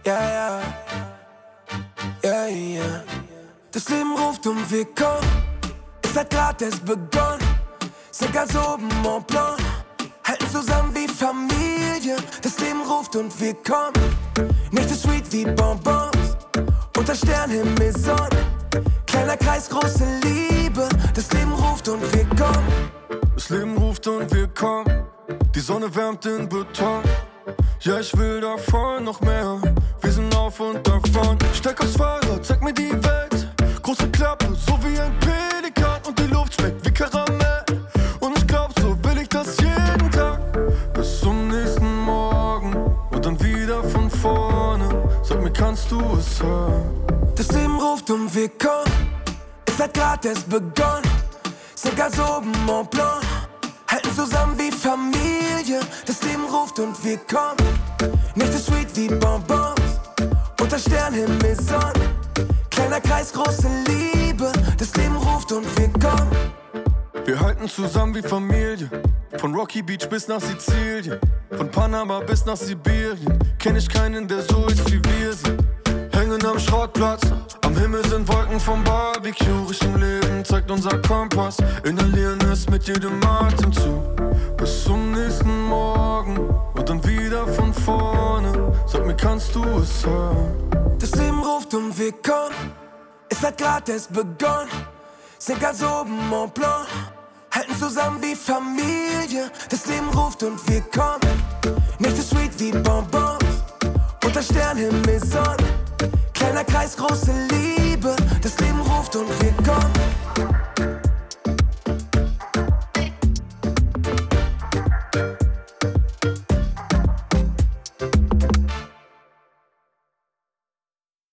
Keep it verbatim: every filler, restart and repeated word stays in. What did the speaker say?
ja, ja, ja, ja. Das Leben ruft und wir kommen, es hat grad erst begonnen. Sind ganz oben Mont Blanc, halten zusammen wie Familie. Das Leben ruft und wir kommen, nicht so sweet wie Bonbons. Unter Sternenhimmel Sonne, kleiner Kreis, große Liebe. Das Leben ruft und wir kommen. Das Leben ruft und wir kommen, die Sonne wärmt den Beton. Ja, ich will davon noch mehr, wir sind auf und davon. Steig aufs Fahrrad, zeig mir die Welt, große Klappe, so wie ein Pelikan. Und die Luft schmeckt wie Karamell, und ich glaub, so will ich das jeden Tag. Bis zum nächsten Morgen und dann wieder von vorne. Sag mir, kannst du es hören? Das Leben ruft und wir kommen, es hat grad erst begonnen. Sind ganz oben Mont Blanc, halten zusammen wie Familie. Das Leben ruft und wir kommen, nicht so sweet wie Bonbons. Unter Sternenhimmel Sonne, kleiner Kreis, große Liebe. Das Leben ruft und wir kommen. Wir halten zusammen wie Familie, von Rocky Beach bis nach Sizilien, von Panama bis nach Sibirien. Kenn ich keinen, der so ist wie wir sind. Hängen am Schrottplatz, am Himmel sind Wolken vom Barbecue. Richtung Leben zeigt unser Kompass, inhalieren es mit jedem Atemzug. Bis zum nächsten Morgen und dann wieder von vorne. Sag mir, kannst du es hören? Das Leben ruft und wir kommen, es hat grad erst begonnen. Sind ganz oben Mont Blanc, halten zusammen wie Familie. Das Leben ruft und wir kommen, nicht so sweet wie Bonbons. Unter Sternenhimmel Sonne, kleiner Kreis, große Liebe. Das Leben ruft und wir kommen.